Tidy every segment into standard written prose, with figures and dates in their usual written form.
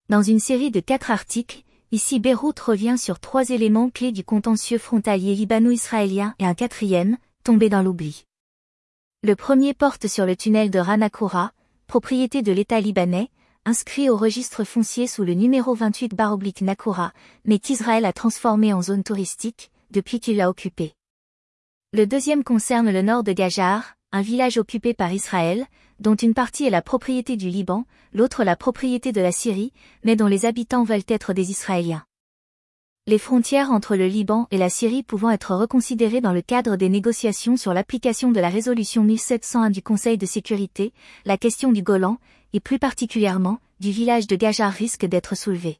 Dans une série de 4 articles, ici Beyrouth revient sur 3 éléments clés du contentieux frontalier libano-israélien et un 4e, tombé dans l'oubli. Le premier porte sur le tunnel de Rana Koura, propriété de l'État libanais, inscrit au registre foncier sous le numéro 28/Nakoura, mais qu'Israël a transformé en zone touristique, depuis qu'il l'a occupé. Le deuxième concerne le nord de Gajar, un village occupé par Israël, dont une partie est la propriété du Liban, l'autre la propriété de la Syrie, mais dont les habitants veulent être des Israéliens. Les frontières entre le Liban et la Syrie pouvant être reconsidérées dans le cadre des négociations sur l'application de la résolution 1701 du Conseil de sécurité, la question du Golan, et plus particulièrement, du village de Gajar risque d'être soulevée.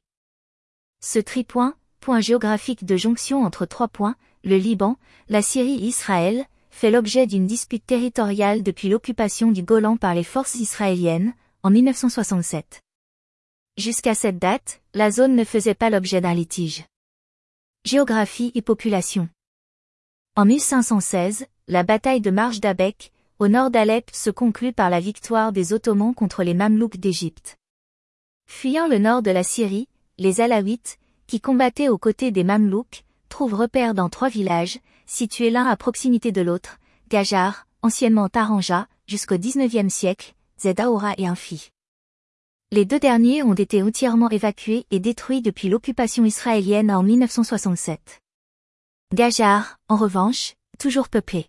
Ce tripoint, point géographique de jonction entre 3 points, le Liban, la Syrie et Israël, fait l'objet d'une dispute territoriale depuis l'occupation du Golan par les forces israéliennes, en 1967. Jusqu'à cette date, la zone ne faisait pas l'objet d'un litige. Géographie et population. En 1516, la bataille de Marj Dabek, au nord d'Alep, se conclut par la victoire des Ottomans contre les Mamelouks d'Égypte. Fuyant le nord de la Syrie, les Alaouites, qui combattaient aux côtés des Mamelouks, trouvent repère dans 3 villages, situés l'un à proximité de l'autre, Gajar, anciennement Taranja, jusqu'au XIXe siècle, Zedaoura et Infi. Les 2 derniers ont été entièrement évacués et détruits depuis l'occupation israélienne en 1967. Gajar, en revanche, toujours peuplé.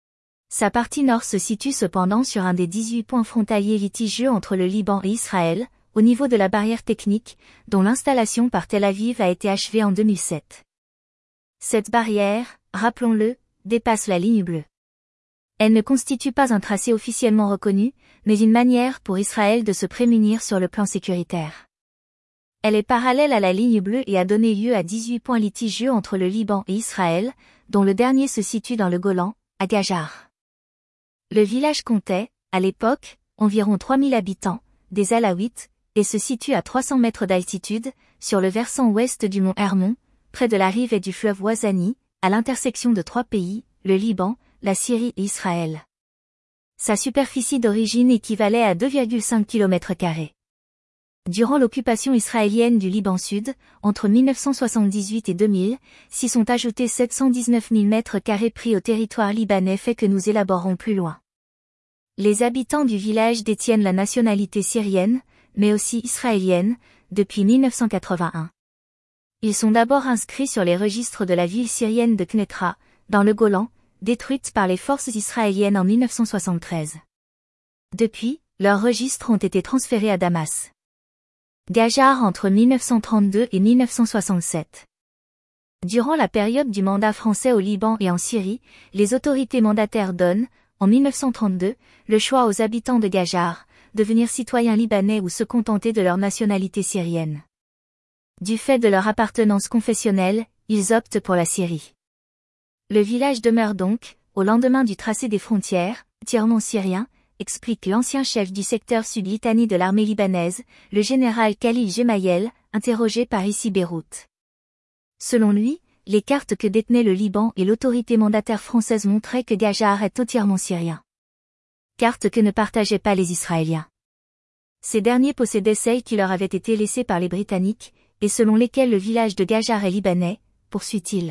Sa partie nord se situe cependant sur un des 18 points frontaliers litigieux entre le Liban et Israël, au niveau de la barrière technique, dont l'installation par Tel Aviv a été achevée en 2007. Cette barrière, rappelons-le, dépasse la ligne bleue. Elle ne constitue pas un tracé officiellement reconnu, mais une manière pour Israël de se prémunir sur le plan sécuritaire. Elle est parallèle à la ligne bleue et a donné lieu à 18 points litigieux entre le Liban et Israël, dont le dernier se situe dans le Golan, à Gajar. Le village comptait, à l'époque, environ 3000 habitants, des Alaouites, et se situe à 300 mètres d'altitude, sur le versant ouest du mont Hermon, près de la rive et du fleuve Ouazani, à l'intersection de 3 pays, le Liban, la Syrie et Israël. Sa superficie d'origine équivalait à 2,5 km². Durant l'occupation israélienne du Liban Sud, entre 1978 et 2000, s'y sont ajoutés 719 000 m² pris au territoire libanais, fait que nous élaborerons plus loin. Les habitants du village détiennent la nationalité syrienne, mais aussi israélienne, depuis 1981. Ils sont d'abord inscrits sur les registres de la ville syrienne de Knetra, dans le Golan, détruite par les forces israéliennes en 1973. Depuis, leurs registres ont été transférés à Damas. Gajar entre 1932 et 1967. Durant la période du mandat français au Liban et en Syrie, les autorités mandataires donnent, en 1932, le choix aux habitants de Gajar, devenir citoyens libanais ou se contenter de leur nationalité syrienne. Du fait de leur appartenance confessionnelle, ils optent pour la Syrie. Le village demeure donc, au lendemain du tracé des frontières, entièrement syrien, explique l'ancien chef du secteur sud-Litanie de l'armée libanaise, le général Khalil Gemayel, interrogé par ici Beyrouth. Selon lui, les cartes que détenait le Liban et l'autorité mandataire française montraient que Gajar est entièrement syrien. Cartes que ne partageaient pas les Israéliens. Ces derniers possédaient celles qui leur avaient été laissées par les Britanniques, et selon lesquelles le village de Gajar est libanais, poursuit-il.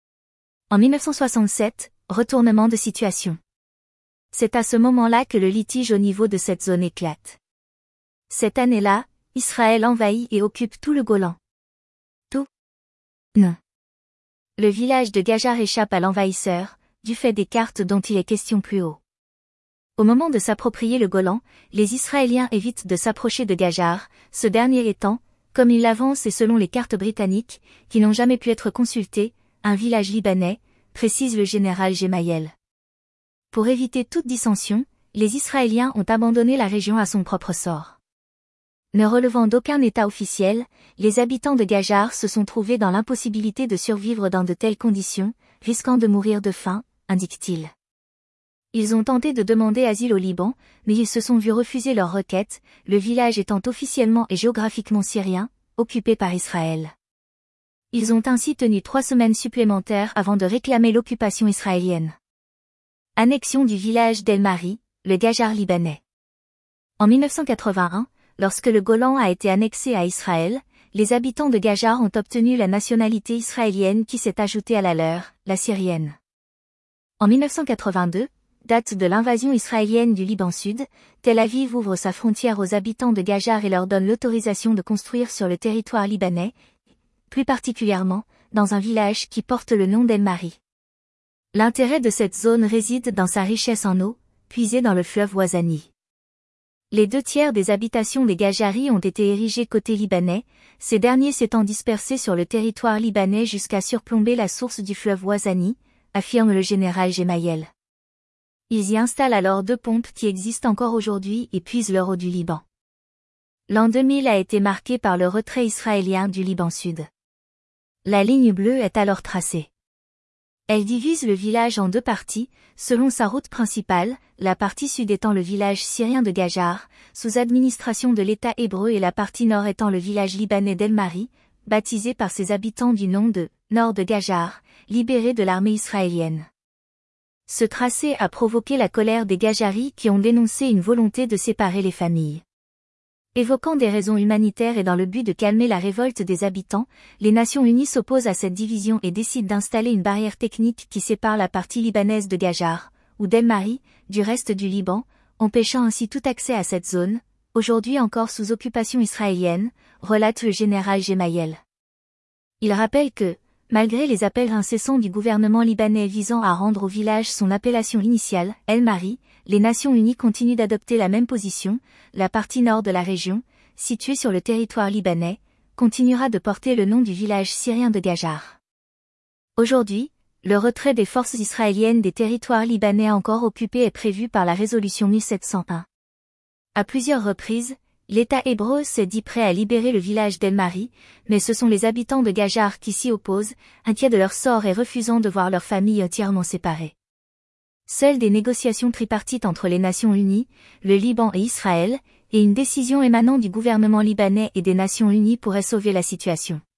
En 1967, retournement de situation. C'est à ce moment-là que le litige au niveau de cette zone éclate. Cette année-là, Israël envahit et occupe tout le Golan. Tout? Non. Le village de Gajar échappe à l'envahisseur, du fait des cartes dont il est question plus haut. Au moment de s'approprier le Golan, les Israéliens évitent de s'approcher de Gajar, ce dernier étant, comme il l'avance et selon les cartes britanniques, qui n'ont jamais pu être consultées, un village libanais, précise le général Gemayel. Pour éviter toute dissension, les Israéliens ont abandonné la région à son propre sort. Ne relevant d'aucun État officiel, les habitants de Gajar se sont trouvés dans l'impossibilité de survivre dans de telles conditions, risquant de mourir de faim, indique-t-il. Ils ont tenté de demander asile au Liban, mais ils se sont vus refuser leur requête, le village étant officiellement et géographiquement syrien, occupé par Israël. Ils ont ainsi tenu 3 semaines supplémentaires avant de réclamer l'occupation israélienne. Annexion du village d'El Mari, le Gajar libanais. En 1981, lorsque le Golan a été annexé à Israël, les habitants de Gajar ont obtenu la nationalité israélienne qui s'est ajoutée à la leur, la syrienne. En 1982, date de l'invasion israélienne du Liban Sud, Tel Aviv ouvre sa frontière aux habitants de Gajar et leur donne l'autorisation de construire sur le territoire libanais, plus particulièrement, dans un village qui porte le nom d'El Mari. L'intérêt de cette zone réside dans sa richesse en eau, puisée dans le fleuve Ouazani. Les 2/3 des habitations des Gajaris ont été érigées côté libanais, ces derniers s'étant dispersés sur le territoire libanais jusqu'à surplomber la source du fleuve Ouazani, affirme le général Gemayel. Ils y installent alors 2 pompes qui existent encore aujourd'hui et puisent leur eau du Liban. L'an 2000 a été marqué par le retrait israélien du Liban Sud. La ligne bleue est alors tracée. Elle divise le village en 2 parties, selon sa route principale, la partie sud étant le village syrien de Gajar, sous administration de l'État hébreu et la partie nord étant le village libanais d'El Mari, baptisé par ses habitants du nom de « Nord de Gajar », libéré de l'armée israélienne. Ce tracé a provoqué la colère des Gajaris qui ont dénoncé une volonté de séparer les familles. Évoquant des raisons humanitaires et dans le but de calmer la révolte des habitants, les Nations Unies s'opposent à cette division et décident d'installer une barrière technique qui sépare la partie libanaise de Gajar, ou d'El Mari, du reste du Liban, empêchant ainsi tout accès à cette zone, aujourd'hui encore sous occupation israélienne, relate le général Gemayel. Il rappelle que, malgré les appels incessants du gouvernement libanais visant à rendre au village son appellation initiale, El Mari, les Nations Unies continuent d'adopter la même position, la partie nord de la région, située sur le territoire libanais, continuera de porter le nom du village syrien de Gajar. Aujourd'hui, le retrait des forces israéliennes des territoires libanais encore occupés est prévu par la résolution 1701. À plusieurs reprises, l'État hébreu s'est dit prêt à libérer le village d'El Mari, mais ce sont les habitants de Gajar qui s'y opposent, inquiets de leur sort et refusant de voir leur famille entièrement séparée. Seules des négociations tripartites entre les Nations Unies, le Liban et Israël, et une décision émanant du gouvernement libanais et des Nations Unies pourraient sauver la situation.